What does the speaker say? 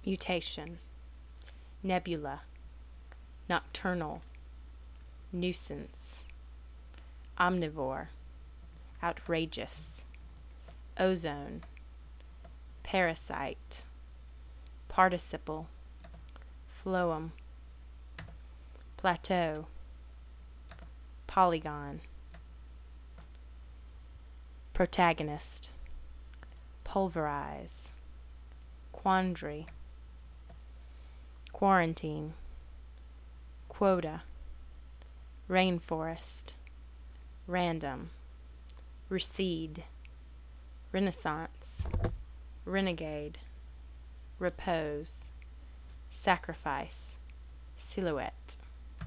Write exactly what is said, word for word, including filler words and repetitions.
mutation, nebula, nocturnal, nuisance, omnivore, outrageous, ozone, parasite, participle, phloem, plateau, polygon, protagonist, pulverize, quandary, quarantine, quota, rainforest, random, recede, renaissance, renegade, repose, sacrifice, silhouette.